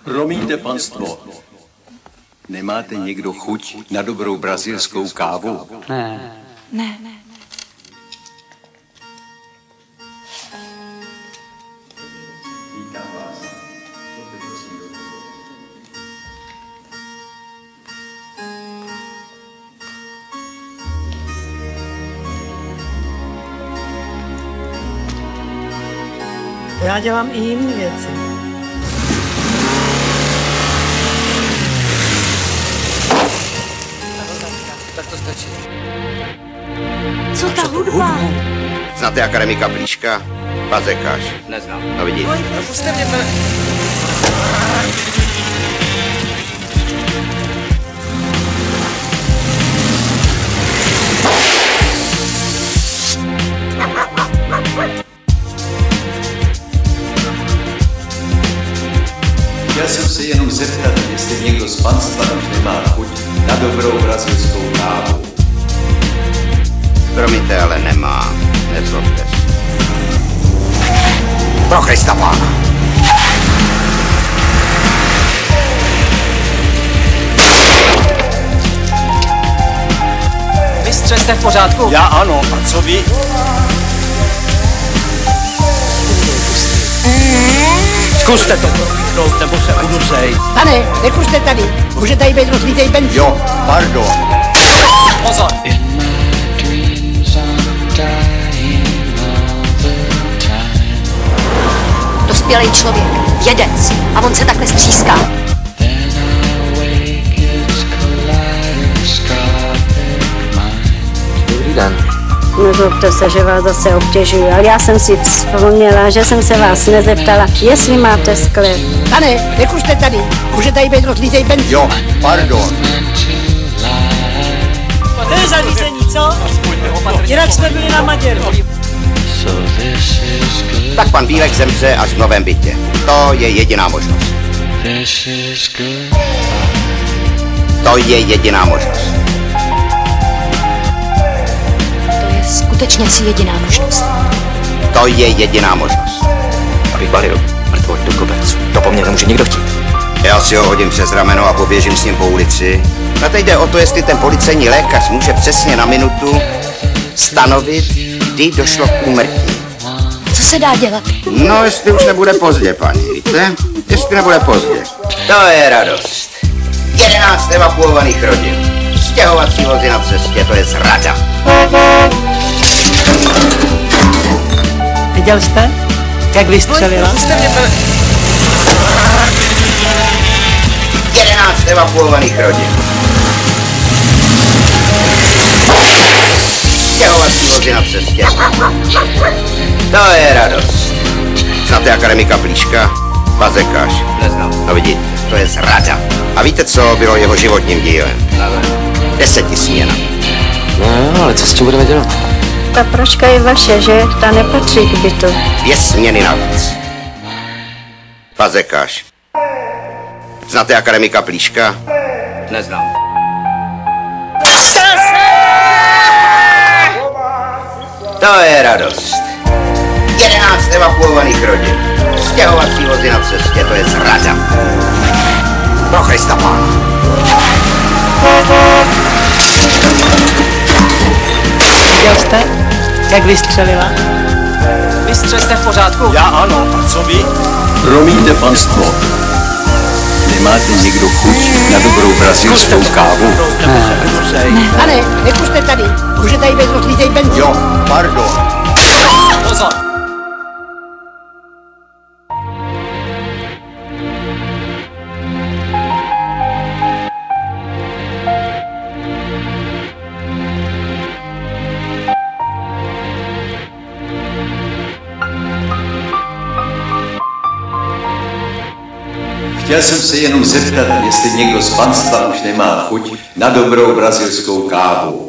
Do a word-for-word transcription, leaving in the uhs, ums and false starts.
Promiňte, panstvo, nemáte někdo chuť na dobrou brazilskou kávu? Ne. Ne, ne. Vítám vás. Já dělám i jiné věci. Tak to stačí. Co ta hudba? Znáte akademika Plíška? Fazekáš. Neznám. No vidíš. No puste mě, pane. Chtěl jsem se jenom zeptat, jestli někdo z panstva už nemá chuť na dobrou brazilskou kávu. Promiňte, ale nemá. Nezlobte se. Pro Krista Pána. Mistře, jste v pořádku? Já ano, a co vy? Zkuste to promítnout, nebo se udusej. Pane, nekuřte tady. Může tady být rozlitej benzín. Jo, pardon. Pozor. Dospělý člověk, vědec. A on se takhle stříská. Dobrý den. Nezlobte se, že vás zase obtěžuju, ale já jsem si vzpomněla, že jsem se vás nezeptala, jestli máte sklep. Pane, nekuřte tady. Může tady být rozlitej benzín. Jo, pardon. To je zařízení, co? Jinak jsme byli na Maděru. Tak pan Bílek zemře až v novém bytě. To je jediná možnost. To je jediná možnost. To je skutečně si jediná možnost. To je jediná možnost. Abych balil mrtvoj do kobercu. To po mně nemůže nikdo chtít. Já si ho hodím přes rameno a poběžím s ním po ulici. A teď jde o to, jestli ten policejní lékař může přesně na minutu stanovit, kdy došlo k úmrtí. Co se dá dělat? No, jestli už nebude pozdě, paní, víte? Jestli nebude pozdě. To je radost. Jedenáct evakuovaných rodin. Stěhovací vozy na cestě, to je zrada. Viděl jste, jak vystřelila? Puste mě, pane. Jedenáct evakuovaných rodin. Stěhovací vozy na cestě. To je radost. Znáte akademika Plíška? Fazekáš. Neznám. No vidíte, to je zrada. A víte, co bylo jeho životním dílem? Desetisměna. No, ale co s tím budeme dělat? Ta pračka je vaše, že? Ta nepatří k bytu. Dvě směny navíc. Fazekáš. Znáte akademika Plíška? Neznám. To je radost. Jedenáct evakuovaných rodin. Stěhovací vozy na cestě, to je zrada. Pro Krista Pána. Viděl jste, jak vystřelila? Mistře, jste v pořádku? Já ano, a co vy? Promiňte, panstvo, nemáte někdo chuť na dobrou brazilskou kávu? Nebo se udusej. Pane, nekuřte tady. Může tady být rozlitej benzín. Jo, pardon. Pozor. Chtěl jsem se jenom zeptat, jestli někdo z panstva už nemá chuť na dobrou brazilskou kávu.